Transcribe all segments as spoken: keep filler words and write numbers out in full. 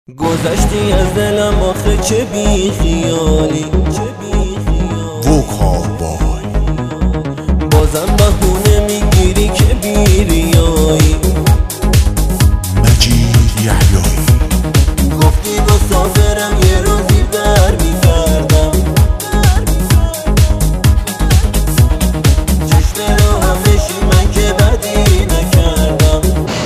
گذشتی از دلم آخه چه بی خیالی، چه بی خیالی. وکا بای بازم بهونه میگیری که بی ریایی. مجید یحیایی گفتی مسافرم یه روزی بر میگردم. چشم رو هم بشی من که بدی نکردم.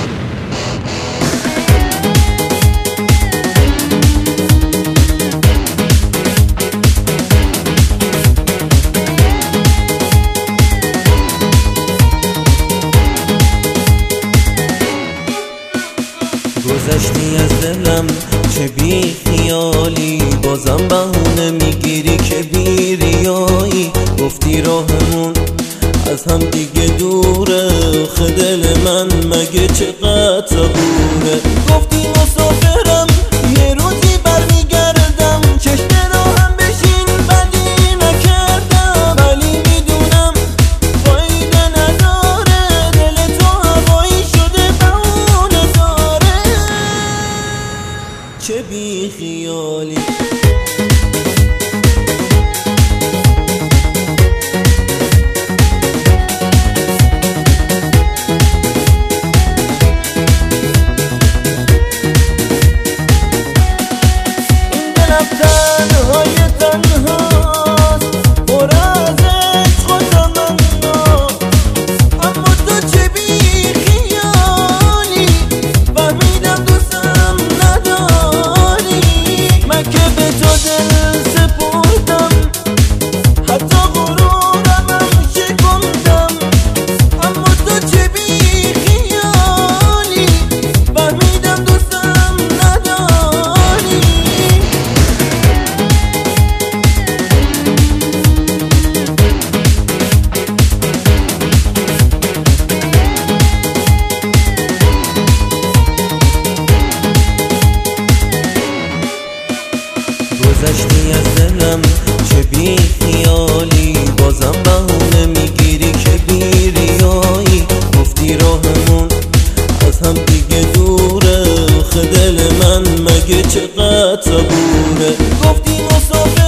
گذشتی از دلم چه بی خیالی، بازم بهونه میگیری که بی ریایی. گفتی راهمون از هم دیگه دوره، آخه دل من مگه چقدر صبوره. گفتی مسافرم یه روزی برمیگردم، چشم راهم بشین بدی نکردم. ولی میدونم فایده نداره، دل تو هوایی شده بهونه داره. چه بی خیالی. تنهای تنهاست پر از عشق و تمنا، اما تو چه بی خیالی. فهمیدم دوستم نداری، من که به تو دل سپردم، حتی غرورم هم شکندم. اما تو چه بی خیالی، فهمیدم دوستم نداری. گذشتی از دلم چه بی خیالی، بازم بهونه میگیری که بی ریایی. گفتی راهمون از هم دیگه دوره، آخه دل من مگه چقدر صبوره. گفتی مسافر